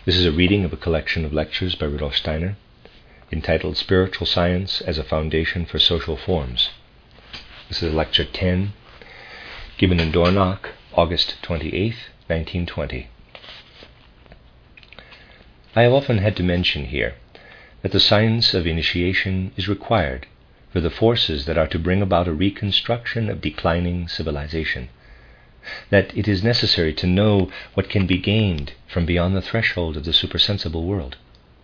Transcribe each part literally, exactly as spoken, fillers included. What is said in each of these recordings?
This is a reading of a collection of lectures by Rudolf Steiner entitled Spiritual Science as a Foundation for Social Forms. This is lecture ten, given in Dornach, August twenty-eighth, nineteen twenty. I have often had to mention here that the science of initiation is required for the forces that are to bring about a reconstruction of declining civilization, that it is necessary to know what can be gained from beyond the threshold of the supersensible world.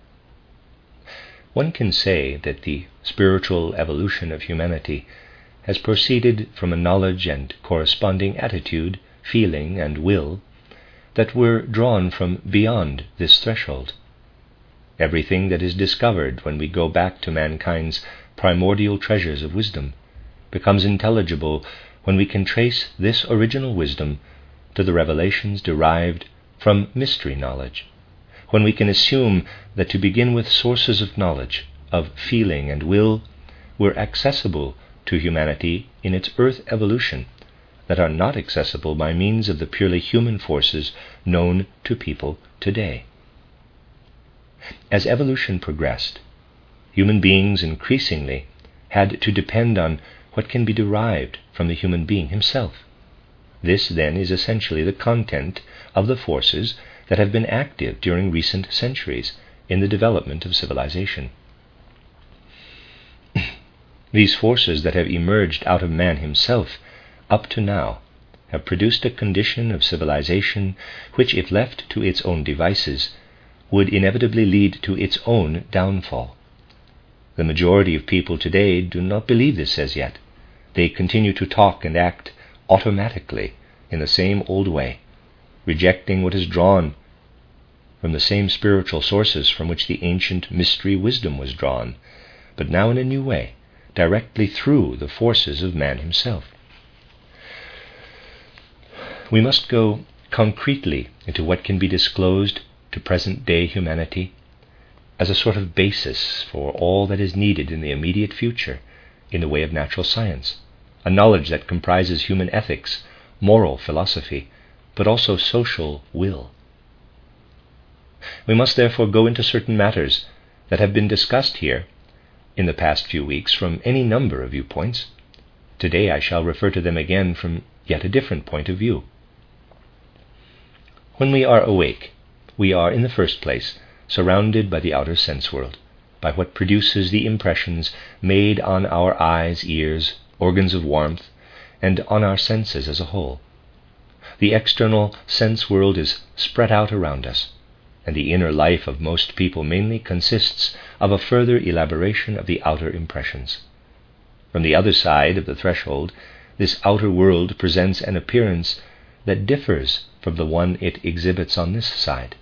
One can say that the spiritual evolution of humanity has proceeded from a knowledge and corresponding attitude, feeling, and will that were drawn from beyond this threshold. Everything that is discovered when we go back to mankind's primordial treasures of wisdom becomes intelligible when we can trace this original wisdom to the revelations derived from mystery knowledge, when we can assume that to begin with sources of knowledge, of feeling and will, were accessible to humanity in its earth evolution that are not accessible by means of the purely human forces known to people today. As evolution progressed, human beings increasingly had to depend on what can be derived from the human being himself. This, then, is essentially the content of the forces that have been active during recent centuries in the development of civilization. These forces that have emerged out of man himself up to now have produced a condition of civilization which, if left to its own devices, would inevitably lead to its own downfall. The majority of people today do not believe this as yet. They continue to talk and act automatically in the same old way, rejecting what is drawn from the same spiritual sources from which the ancient mystery wisdom was drawn, but now in a new way, directly through the forces of man himself. We must go concretely into what can be disclosed to present-day humanity as a sort of basis for all that is needed in the immediate future in the way of natural science, a knowledge that comprises human ethics, moral philosophy, but also social will. We must therefore go into certain matters that have been discussed here in the past few weeks from any number of viewpoints. Today I shall refer to them again from yet a different point of view. When we are awake, we are, in the first place, surrounded by the outer sense world, by what produces the impressions made on our eyes, ears, organs of warmth, and on our senses as a whole. The external sense world is spread out around us, and the inner life of most people mainly consists of a further elaboration of the outer impressions. From the other side of the threshold, this outer world presents an appearance that differs from the one it exhibits on this side.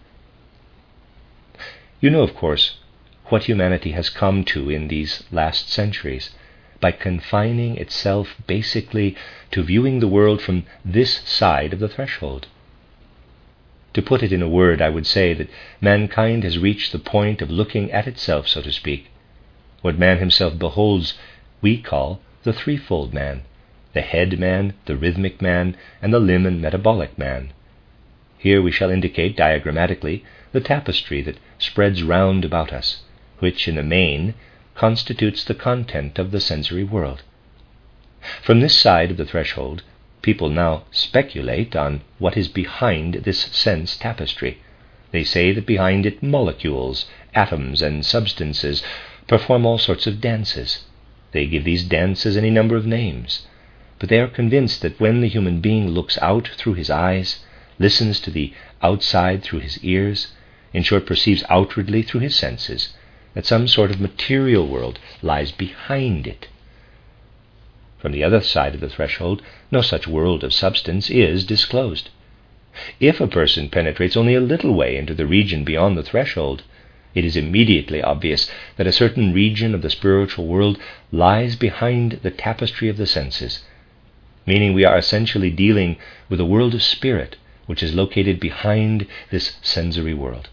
You know, of course, what humanity has come to in these last centuries by confining itself basically to viewing the world from this side of the threshold. To put it in a word, I would say that mankind has reached the point of looking at itself, so to speak. What man himself beholds we call the threefold man, the head man, the rhythmic man, and the limb and metabolic man. Here we shall indicate diagrammatically the tapestry that spreads round about us, which in the main constitutes the content of the sensory world. From this side of the threshold, people now speculate on what is behind this sense tapestry. They say that behind it molecules, atoms, and substances perform all sorts of dances. They give these dances any number of names, but they are convinced that when the human being looks out through his eyes, listens to the outside through his ears, in short, perceives outwardly through his senses, that some sort of material world lies behind it. From the other side of the threshold, no such world of substance is disclosed. If a person penetrates only a little way into the region beyond the threshold, it is immediately obvious that a certain region of the spiritual world lies behind the tapestry of the senses, meaning we are essentially dealing with a world of spirit which is located behind this sensory world.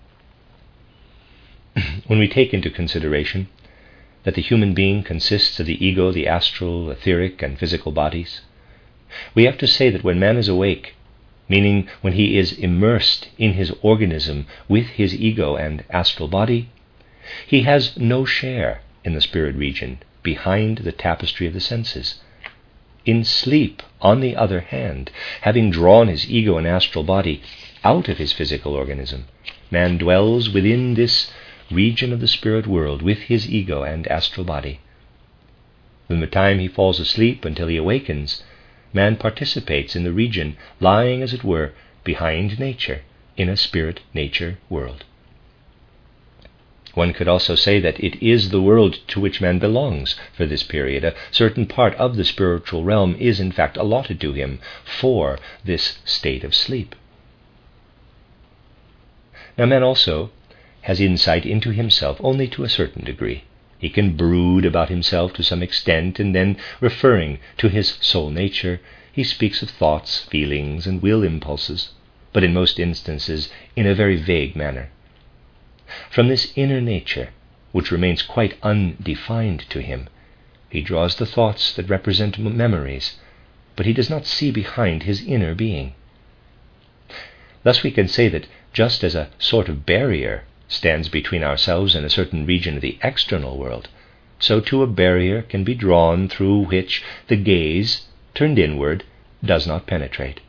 When we take into consideration that the human being consists of the ego, the astral, etheric, and physical bodies, we have to say that when man is awake, meaning when he is immersed in his organism with his ego and astral body, he has no share in the spirit region behind the tapestry of the senses. In sleep, on the other hand, having drawn his ego and astral body out of his physical organism, man dwells within this region of the spirit world with his ego and astral body. From the time he falls asleep until he awakens, man participates in the region lying, as it were, behind nature in a spirit-nature world. One could also say that it is the world to which man belongs for this period. A certain part of the spiritual realm is in fact allotted to him for this state of sleep. Now man also has insight into himself only to a certain degree. He can brood about himself to some extent, and then, referring to his soul nature, he speaks of thoughts, feelings, and will impulses, but in most instances in a very vague manner. From this inner nature, which remains quite undefined to him, he draws the thoughts that represent memories, but he does not see behind his inner being. Thus we can say that just as a sort of barrier stands between ourselves and a certain region of the external world, so too a barrier can be drawn through which the gaze, turned inward, does not penetrate.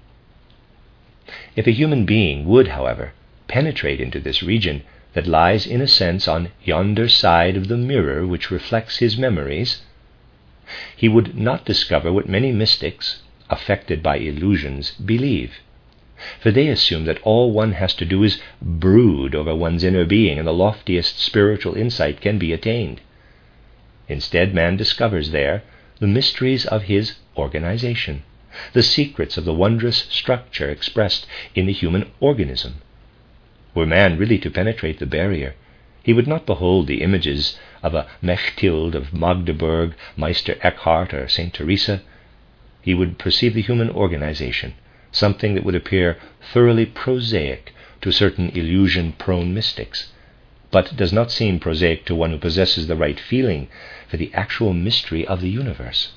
If a human being would, however, penetrate into this region that lies in a sense on yonder side of the mirror which reflects his memories, he would not discover what many mystics, affected by illusions, believe. For they assume that all one has to do is brood over one's inner being, and the loftiest spiritual insight can be attained. Instead, man discovers there the mysteries of his organization, the secrets of the wondrous structure expressed in the human organism. Were man really to penetrate the barrier, he would not behold the images of a Mechthild of Magdeburg, Meister Eckhart, or Saint Teresa. He would perceive the human organization, something that would appear thoroughly prosaic to certain illusion-prone mystics, but does not seem prosaic to one who possesses the right feeling for the actual mystery of the universe.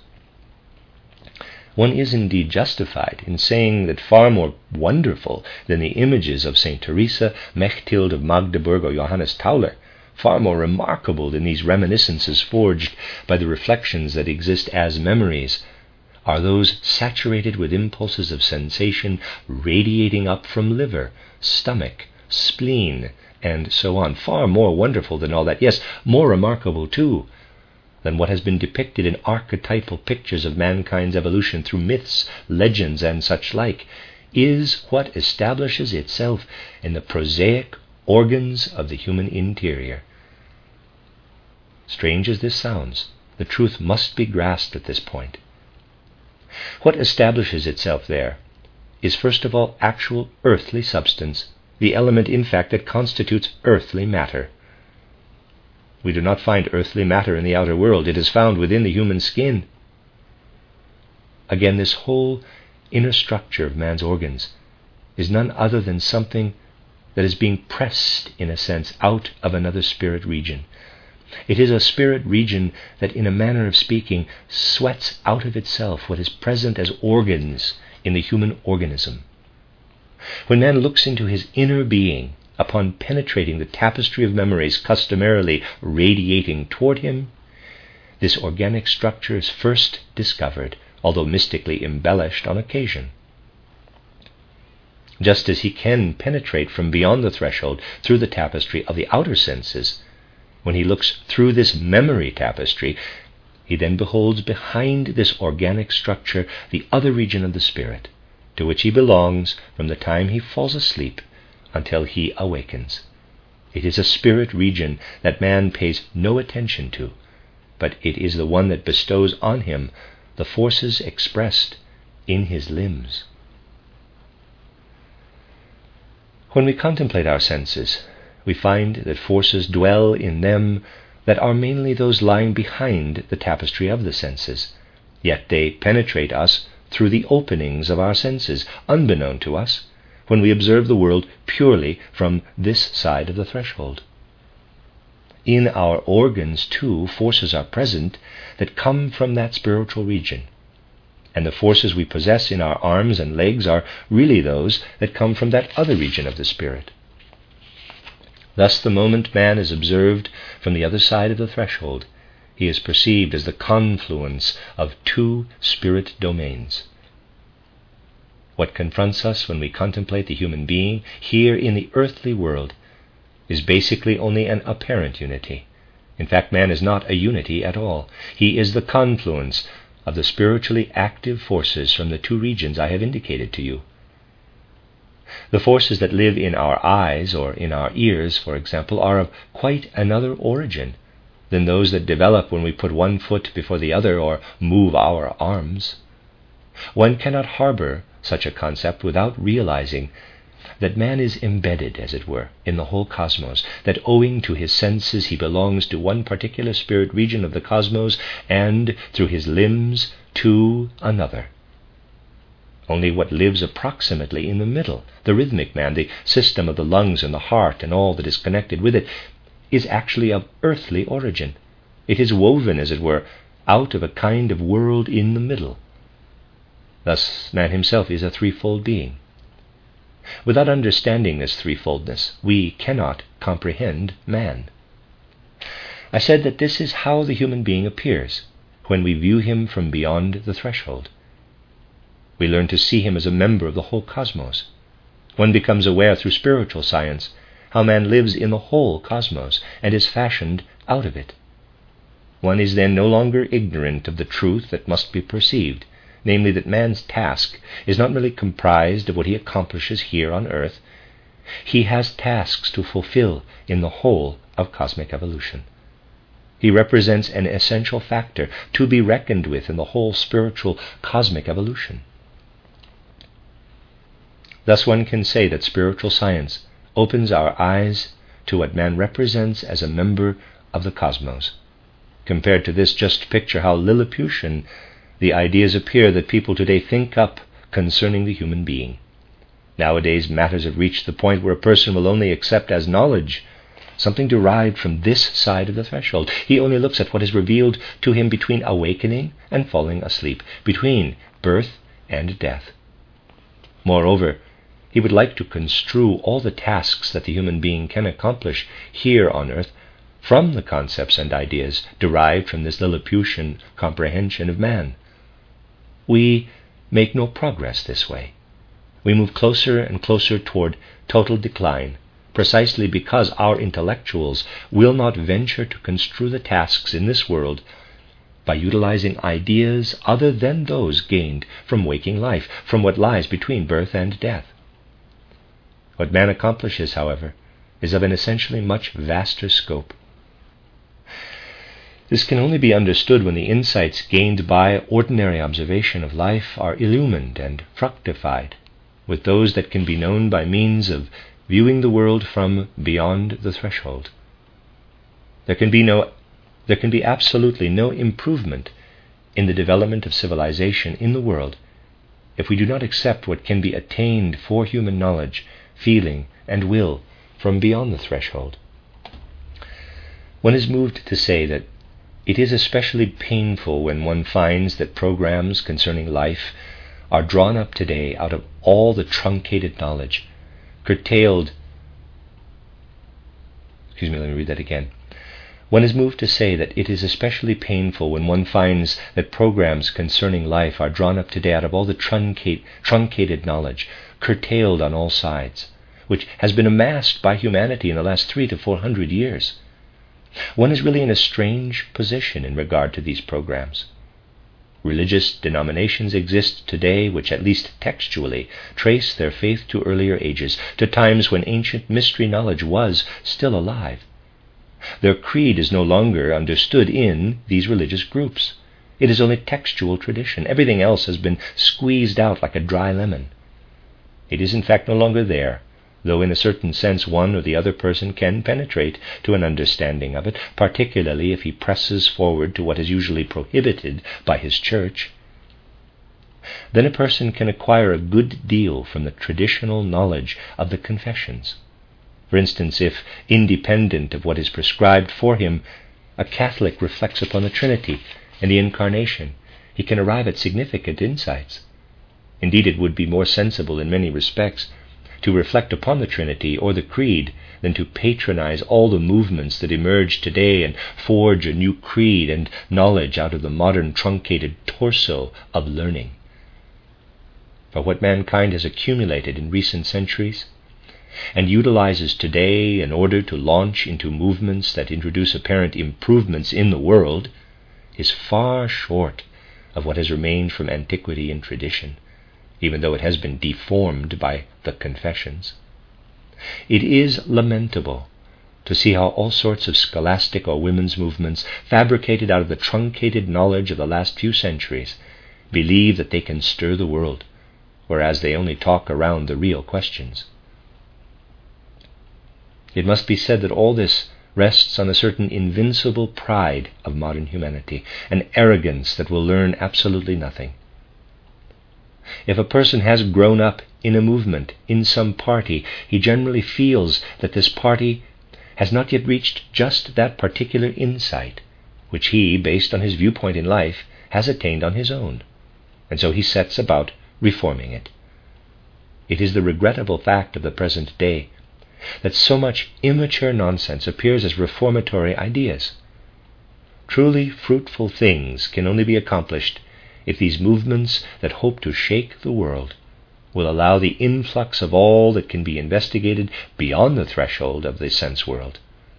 One is indeed justified in saying that far more wonderful than the images of Saint Teresa, Mechthild of Magdeburg, or Johannes Tauler, far more remarkable than these reminiscences forged by the reflections that exist as memories, are those saturated with impulses of sensation radiating up from liver, stomach, spleen, and so on. Far more wonderful than all that. Yes, more remarkable too than what has been depicted in archetypal pictures of mankind's evolution through myths, legends, and such like, is what establishes itself in the prosaic organs of the human interior. Strange as this sounds, the truth must be grasped at this point. What establishes itself there is first of all actual earthly substance, the element in fact that constitutes earthly matter. We do not find earthly matter in the outer world. It is found within the human skin. Again, this whole inner structure of man's organs is none other than something that is being pressed, in a sense, out of another spirit region. It is a spirit region that, in a manner of speaking, sweats out of itself what is present as organs in the human organism. When man looks into his inner being, upon penetrating the tapestry of memories customarily radiating toward him, this organic structure is first discovered, although mystically embellished on occasion. Just as he can penetrate from beyond the threshold through the tapestry of the outer senses, when he looks through this memory tapestry, he then beholds behind this organic structure the other region of the spirit, to which he belongs from the time he falls asleep until he awakens. It is a spirit region that man pays no attention to, but it is the one that bestows on him the forces expressed in his limbs. When we contemplate our senses, we find that forces dwell in them that are mainly those lying behind the tapestry of the senses, yet they penetrate us through the openings of our senses, unbeknown to us, when we observe the world purely from this side of the threshold. In our organs, too, forces are present that come from that spiritual region. and the forces we possess in our arms and legs are really those that come from that other region of the spirit. Thus, the moment man is observed from the other side of the threshold, he is perceived as the confluence of two spirit domains. What confronts us when we contemplate the human being here in the earthly world is basically only an apparent unity. In fact, man is not a unity at all. He is the confluence of the spiritually active forces from the two regions I have indicated to you. The forces that live in our eyes or in our ears, for example, are of quite another origin than those that develop when we put one foot before the other or move our arms. One cannot harbor such a concept without realizing that man is embedded, as it were, in the whole cosmos, that owing to his senses he belongs to one particular spirit region of the cosmos, and through his limbs to another. Only what lives approximately in the middle, the rhythmic man, the system of the lungs and the heart and all that is connected with it, is actually of earthly origin. It is woven, as it were, out of a kind of world in the middle. Thus, man himself is a threefold being. Without understanding this threefoldness, we cannot comprehend man. I said that this is how the human being appears when we view him from beyond the threshold. We learn to see him as a member of the whole cosmos. One becomes aware through spiritual science how man lives in the whole cosmos and is fashioned out of it. One is then no longer ignorant of the truth that must be perceived, namely that man's task is not merely comprised of what he accomplishes here on earth. He has tasks to fulfill in the whole of cosmic evolution. He represents an essential factor to be reckoned with in the whole spiritual cosmic evolution. Thus one can say that spiritual science opens our eyes to what man represents as a member of the cosmos. Compared to this, just picture how Lilliputian the ideas appear that people today think up concerning the human being. Nowadays matters have reached the point where a person will only accept as knowledge something derived from this side of the threshold. He only looks at what is revealed to him between awakening and falling asleep, between birth and death. Moreover, he would like to construe all the tasks that the human being can accomplish here on earth from the concepts and ideas derived from this Lilliputian comprehension of man. We make no progress this way. We move closer and closer toward total decline, precisely because our intellectuals will not venture to construe the tasks in this world by utilizing ideas other than those gained from waking life, from what lies between birth and death. What man accomplishes, however, is of an essentially much vaster scope. This can only be understood when the insights gained by ordinary observation of life are illumined and fructified with those that can be known by means of viewing the world from beyond the threshold. There can be no, there can be absolutely no improvement in the development of civilization in the world if we do not accept what can be attained for human knowledge, feeling, and will from beyond the threshold. One is moved to say that it is especially painful when one finds that programs concerning life are drawn up today out of all the truncated knowledge, curtailed. Excuse me, let me read that again. One is moved to say that it is especially painful when one finds that programs concerning life are drawn up today out of all the truncate, truncated knowledge, curtailed on all sides, which has been amassed by humanity in the last three to four hundred years. One is really in a strange position in regard to these programs. Religious denominations exist today which, at least textually, trace their faith to earlier ages, to times when ancient mystery knowledge was still alive. Their creed is no longer understood in these religious groups. It is only textual tradition. Everything else has been squeezed out like a dry lemon. It is in fact no longer there, though in a certain sense one or the other person can penetrate to an understanding of it, particularly if he presses forward to what is usually prohibited by his church. Then a person can acquire a good deal from the traditional knowledge of the confessions. For instance, if, independent of what is prescribed for him, a Catholic reflects upon the Trinity and the Incarnation, he can arrive at significant insights. Indeed, it would be more sensible in many respects to reflect upon the Trinity or the Creed than to patronize all the movements that emerge today and forge a new creed and knowledge out of the modern truncated torso of learning. For what mankind has accumulated in recent centuries and utilizes today in order to launch into movements that introduce apparent improvements in the world is far short of what has remained from antiquity and tradition, even though it has been deformed by the confessions. It is lamentable to see how all sorts of scholastic or women's movements, fabricated out of the truncated knowledge of the last few centuries, believe that they can stir the world, whereas they only talk around the real questions. It must be said that all this rests on a certain invincible pride of modern humanity, an arrogance that will learn absolutely nothing. If a person has grown up in a movement, in some party, he generally feels that this party has not yet reached just that particular insight, which he, based on his viewpoint in life, has attained on his own, and so he sets about reforming it. It is the regrettable fact of the present day that so much immature nonsense appears as reformatory ideas. Truly fruitful things can only be accomplished if these movements that hope to shake the world will allow the influx of all that can be investigated beyond the threshold of the sense world.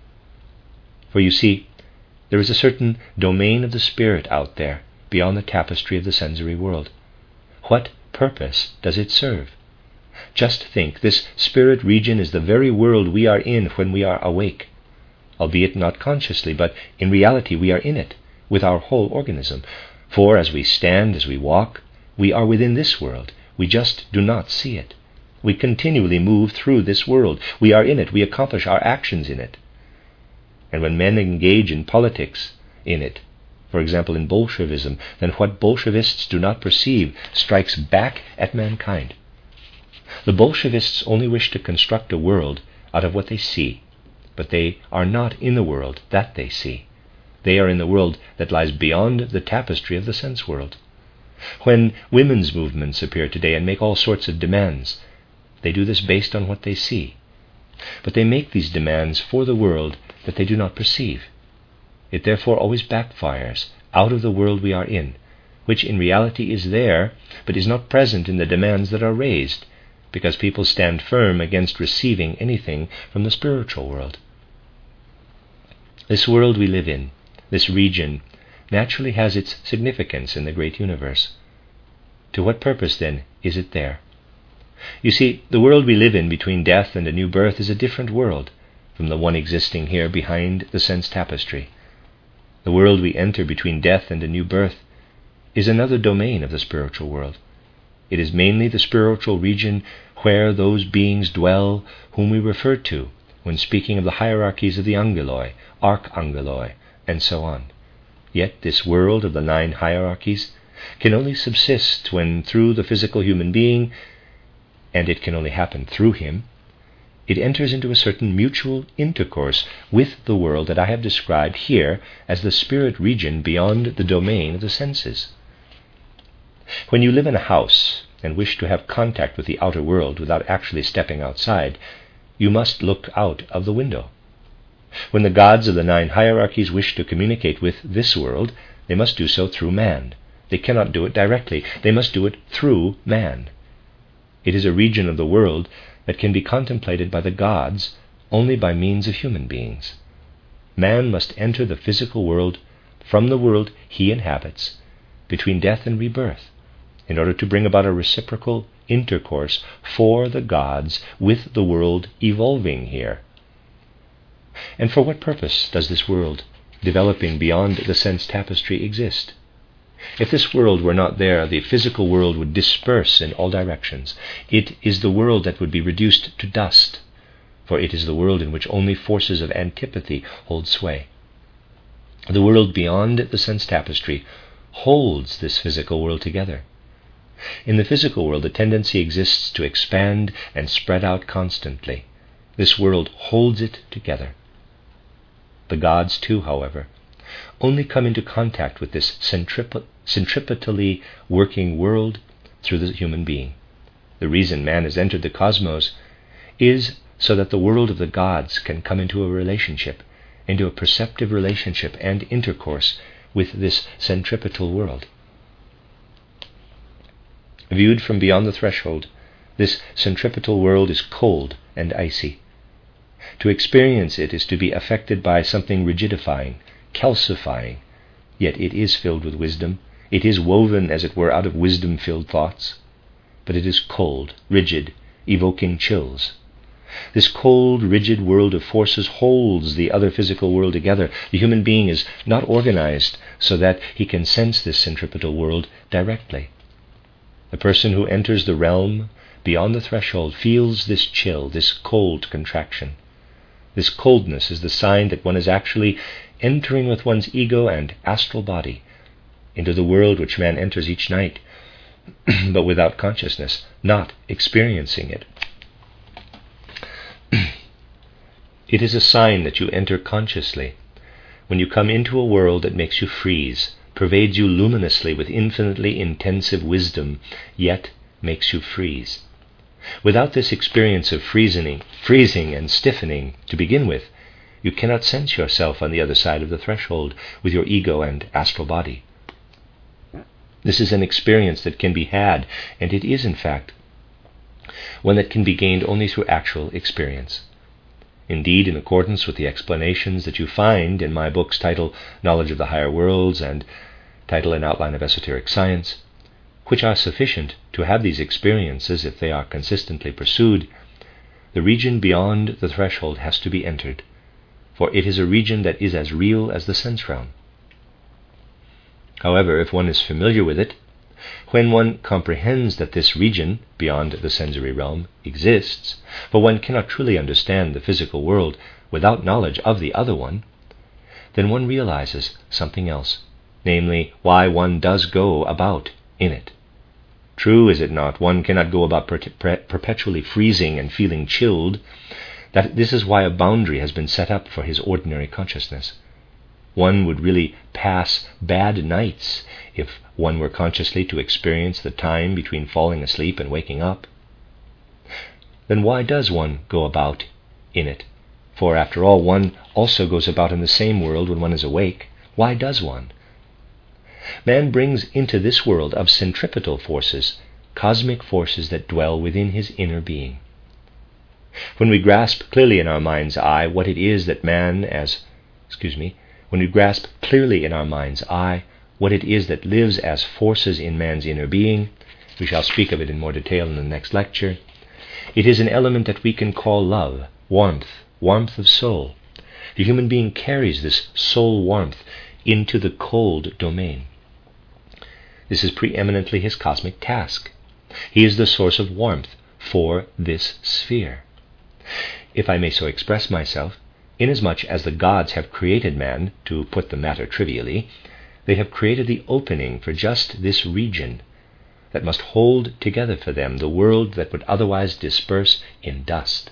For you see, there is a certain domain of the spirit out there beyond the tapestry of the sensory world. What purpose does it serve? Just think, this spirit region is the very world we are in when we are awake, albeit not consciously, but in reality we are in it with our whole organism. For as we stand, as we walk, we are within this world. We just do not see it. We continually move through this world. We are in it. We accomplish our actions in it. And when men engage in politics in it, for example in Bolshevism, then what Bolshevists do not perceive strikes back at mankind. The Bolshevists only wish to construct a world out of what they see, but they are not in the world that they see. They are in the world that lies beyond the tapestry of the sense world. When women's movements appear today and make all sorts of demands, they do this based on what they see. But they make these demands for the world that they do not perceive. It therefore always backfires out of the world we are in, which in reality is there, but is not present in the demands that are raised, because people stand firm against receiving anything from the spiritual world. This world we live in, this region, naturally has its significance in the great universe. To what purpose, then, is it there? You see, the world we live in between death and a new birth is a different world from the one existing here behind the sense tapestry. The world we enter between death and a new birth is another domain of the spiritual world. It is mainly the spiritual region where those beings dwell whom we refer to when speaking of the hierarchies of the angeloi, archangeloi, and so on. Yet this world of the nine hierarchies can only subsist when through the physical human being, and it can only happen through him, it enters into a certain mutual intercourse with the world that I have described here as the spirit region beyond the domain of the senses. When you live in a house and wish to have contact with the outer world without actually stepping outside, you must look out of the window. When the gods of the nine hierarchies wish to communicate with this world, they must do so through man. They cannot do it directly. They must do it through man. It is a region of the world that can be contemplated by the gods only by means of human beings. Man must enter the physical world from the world he inhabits between death and rebirth in order to bring about a reciprocal intercourse for the gods with the world evolving here. And for what purpose does this world, developing beyond the sense tapestry, exist? If this world were not there, the physical world would disperse in all directions. It is the world that would be reduced to dust, for it is the world in which only forces of antipathy hold sway. The world beyond the sense tapestry holds this physical world together. In the physical world, the tendency exists to expand and spread out constantly. This world holds it together. The gods, too, however, only come into contact with this centrip- centripetally working world through the human being. The reason man has entered the cosmos is so that the world of the gods can come into a relationship, into a perceptive relationship and intercourse with this centripetal world. Viewed from beyond the threshold, this centripetal world is cold and icy. To experience it is to be affected by something rigidifying, calcifying, yet it is filled with wisdom. It is woven, as it were, out of wisdom-filled thoughts, but it is cold, rigid, evoking chills. This cold, rigid world of forces holds the other physical world together. The human being is not organized so that he can sense this centripetal world directly. The person who enters the realm beyond the threshold feels this chill, this cold contraction. This coldness is the sign that one is actually entering with one's ego and astral body into the world which man enters each night, but without consciousness, not experiencing it. It is a sign that you enter consciously when you come into a world that makes you freeze, pervades you luminously with infinitely intensive wisdom, yet makes you freeze. Without this experience of freezing, freezing and stiffening to begin with, you cannot sense yourself on the other side of the threshold with your ego and astral body. This is an experience that can be had, and it is in fact one that can be gained only through actual experience. Indeed, in accordance with the explanations that you find in my books titled Knowledge of the Higher Worlds and title and Outline of Esoteric Science, which are sufficient to have these experiences if they are consistently pursued, the region beyond the threshold has to be entered, for it is a region that is as real as the sense realm. However, if one is familiar with it, when one comprehends that this region beyond the sensory realm exists, for one cannot truly understand the physical world without knowledge of the other one, then one realizes something else, namely, why one does go about in it. True, is it not, one cannot go about per- per- perpetually freezing and feeling chilled. That this is why a boundary has been set up for his ordinary consciousness. One would really pass bad nights if one were consciously to experience the time between falling asleep and waking up. Then why does one go about in it? For after all, one also goes about in the same world when one is awake. Why does one? Man brings into this world of centripetal forces cosmic forces that dwell within his inner being. When we grasp clearly in our mind's eye what it is that man as, excuse me, when we grasp clearly in our mind's eye what it is that lives as forces in man's inner being, we shall speak of it in more detail in the next lecture, it is an element that we can call love, warmth, warmth of soul. The human being carries this soul warmth into the cold domain. This is preeminently his cosmic task. He is the source of warmth for this sphere. If I may so express myself, inasmuch as the gods have created man, to put the matter trivially, they have created the opening for just this region that must hold together for them the world that would otherwise disperse in dust.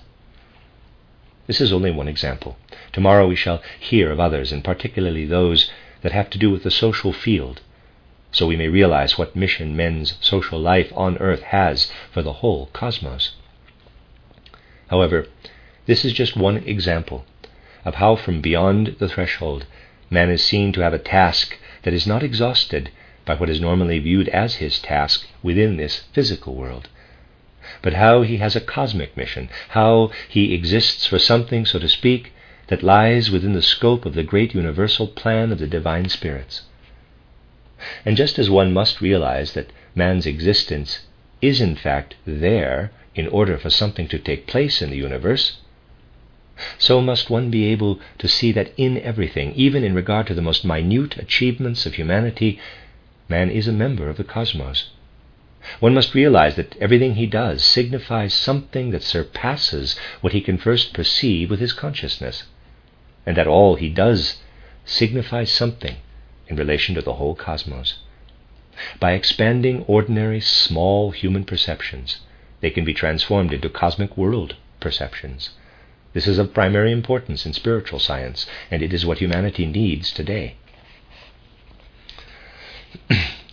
This is only one example. Tomorrow we shall hear of others, and particularly those that have to do with the social field, so we may realize what mission men's social life on earth has for the whole cosmos. However, this is just one example of how from beyond the threshold man is seen to have a task that is not exhausted by what is normally viewed as his task within this physical world, but how he has a cosmic mission, how he exists for something, so to speak, that lies within the scope of the great universal plan of the divine spirits. And just as one must realize that man's existence is in fact there in order for something to take place in the universe, so must one be able to see that in everything, even in regard to the most minute achievements of humanity, man is a member of the cosmos. One must realize that everything he does signifies something that surpasses what he can first perceive with his consciousness, and that all he does signifies something in relation to the whole cosmos. By expanding ordinary small human perceptions, they can be transformed into cosmic world perceptions. This is of primary importance in spiritual science, and it is what humanity needs today.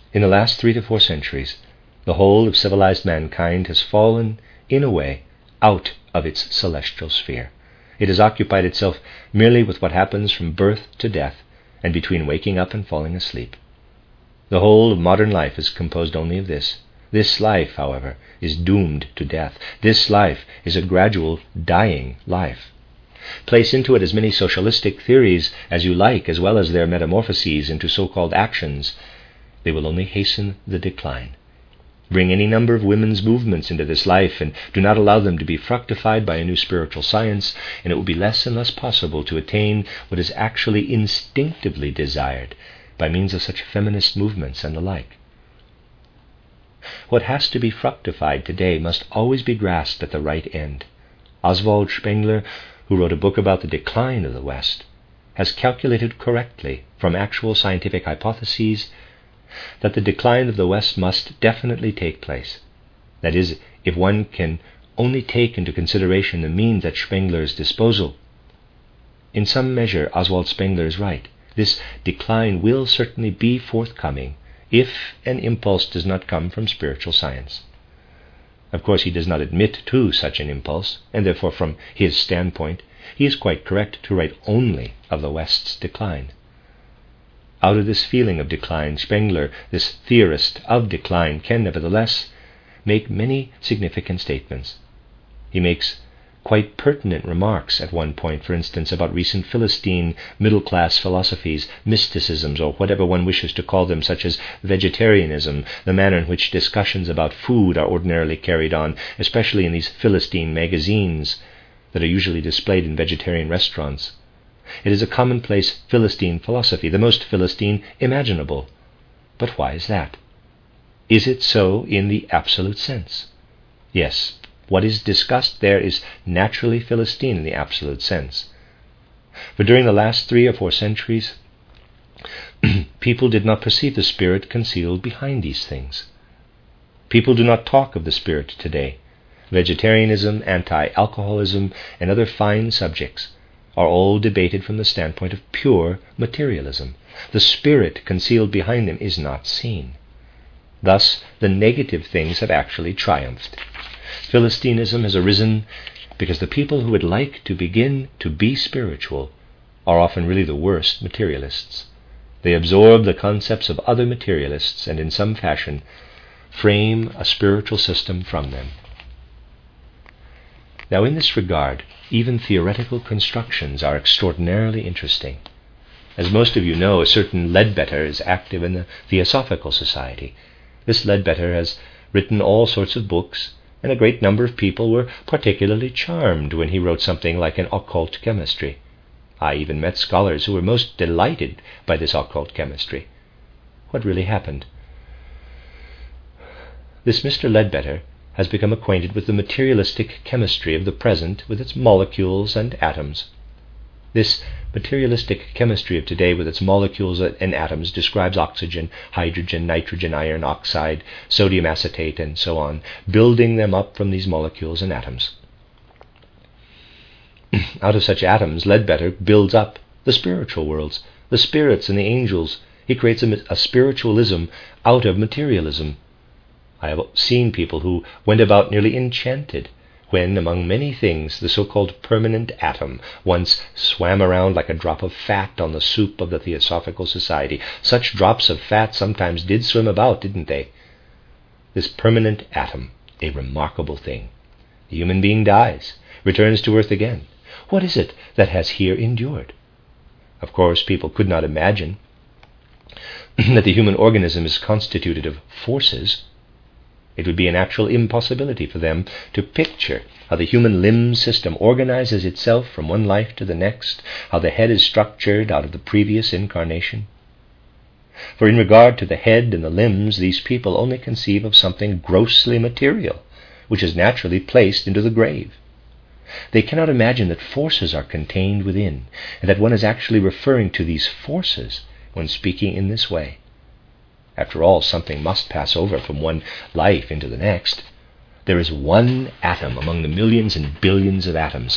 In the last three to four centuries, the whole of civilized mankind has fallen, in a way, out of its celestial sphere. It has occupied itself merely with what happens from birth to death and between waking up and falling asleep. The whole of modern life is composed only of this. This life, however, is doomed to death. This life is a gradual dying life. Place into it as many socialistic theories as you like, as well as their metamorphoses into so-called actions. They will only hasten the decline. Bring any number of women's movements into this life, and do not allow them to be fructified by a new spiritual science, and it will be less and less possible to attain what is actually instinctively desired by means of such feminist movements and the like. What has to be fructified today must always be grasped at the right end. Oswald Spengler, who wrote a book about the decline of the West, has calculated correctly from actual scientific hypotheses that the decline of the West must definitely take place. That is, if one can only take into consideration the means at Spengler's disposal. In some measure, Oswald Spengler is right. This decline will certainly be forthcoming if an impulse does not come from spiritual science. Of course, he does not admit to such an impulse, and therefore from his standpoint, he is quite correct to write only of the West's decline. Out of this feeling of decline, Spengler, this theorist of decline, can nevertheless make many significant statements. He makes quite pertinent remarks at one point, for instance, about recent Philistine middle-class philosophies, mysticisms, or whatever one wishes to call them, such as vegetarianism, the manner in which discussions about food are ordinarily carried on, especially in these Philistine magazines that are usually displayed in vegetarian restaurants. It is a commonplace Philistine philosophy, the most Philistine imaginable. But why is that? Is it so in the absolute sense? Yes, what is discussed there is naturally Philistine in the absolute sense. For during the last three or four centuries, people did not perceive the spirit concealed behind these things. People do not talk of the spirit today. Vegetarianism, anti-alcoholism, and other fine subjects are all debated from the standpoint of pure materialism. The spirit concealed behind them is not seen. Thus, the negative things have actually triumphed. Philistinism has arisen because the people who would like to begin to be spiritual are often really the worst materialists. They absorb the concepts of other materialists and in some fashion frame a spiritual system from them. Now, in this regard, even theoretical constructions are extraordinarily interesting. As most of you know, a certain Leadbetter is active in the Theosophical Society. This Leadbetter has written all sorts of books, and a great number of people were particularly charmed when he wrote something like an occult chemistry. I even met scholars who were most delighted by this occult chemistry. What really happened? This Mister Leadbetter has become acquainted with the materialistic chemistry of the present, with its molecules and atoms. This materialistic chemistry of today, with its molecules and atoms, describes oxygen, hydrogen, nitrogen, iron oxide, sodium acetate, and so on, building them up from these molecules and atoms. Out of such atoms, Leadbetter builds up the spiritual worlds, the spirits and the angels. He creates a, a spiritualism out of materialism. I have seen people who went about nearly enchanted when, among many things, the so-called permanent atom once swam around like a drop of fat on the soup of the Theosophical Society. Such drops of fat sometimes did swim about, didn't they? This permanent atom, a remarkable thing. The human being dies, returns to earth again. What is it that has here endured? Of course, people could not imagine that the human organism is constituted of forces. It would be an actual impossibility for them to picture how the human limb system organizes itself from one life to the next, how the head is structured out of the previous incarnation. For in regard to the head and the limbs, these people only conceive of something grossly material, which is naturally placed into the grave. They cannot imagine that forces are contained within, and that one is actually referring to these forces when speaking in this way. After all, something must pass over from one life into the next. There is one atom among the millions and billions of atoms.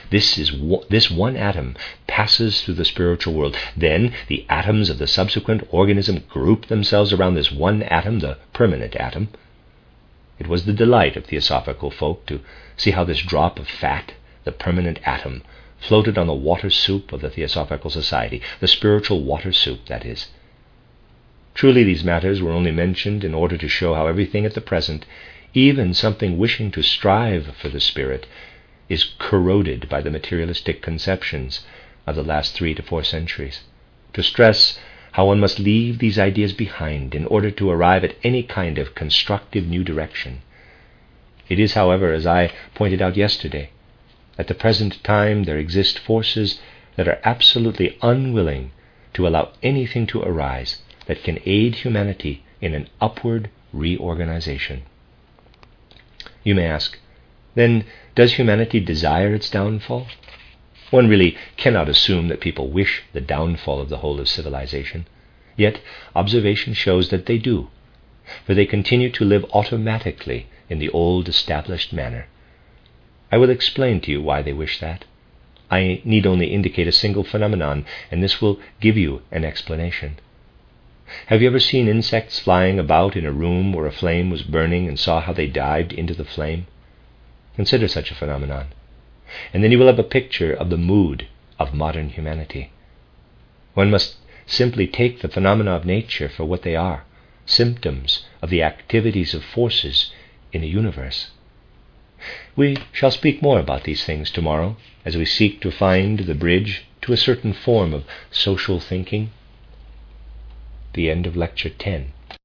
This is this one atom passes through the spiritual world. Then the atoms of the subsequent organism group themselves around this one atom, the permanent atom. It was the delight of Theosophical folk to see how this drop of fat, the permanent atom, floated on the water soup of the Theosophical Society, the spiritual water soup, that is. Truly these matters were only mentioned in order to show how everything at the present, even something wishing to strive for the spirit, is corroded by the materialistic conceptions of the last three to four centuries, to stress how one must leave these ideas behind in order to arrive at any kind of constructive new direction. It is, however, as I pointed out yesterday, at the present time there exist forces that are absolutely unwilling to allow anything to arise that can aid humanity in an upward reorganization. You may ask, then does humanity desire its downfall? One really cannot assume that people wish the downfall of the whole of civilization. Yet observation shows that they do, for they continue to live automatically in the old established manner. I will explain to you why they wish that. I need only indicate a single phenomenon, and this will give you an explanation. Have you ever seen insects flying about in a room where a flame was burning and saw how they dived into the flame? Consider such a phenomenon, and then you will have a picture of the mood of modern humanity. One must simply take the phenomena of nature for what they are, symptoms of the activities of forces in the universe. We shall speak more about these things tomorrow as we seek to find the bridge to a certain form of social thinking. The end of Lecture ten.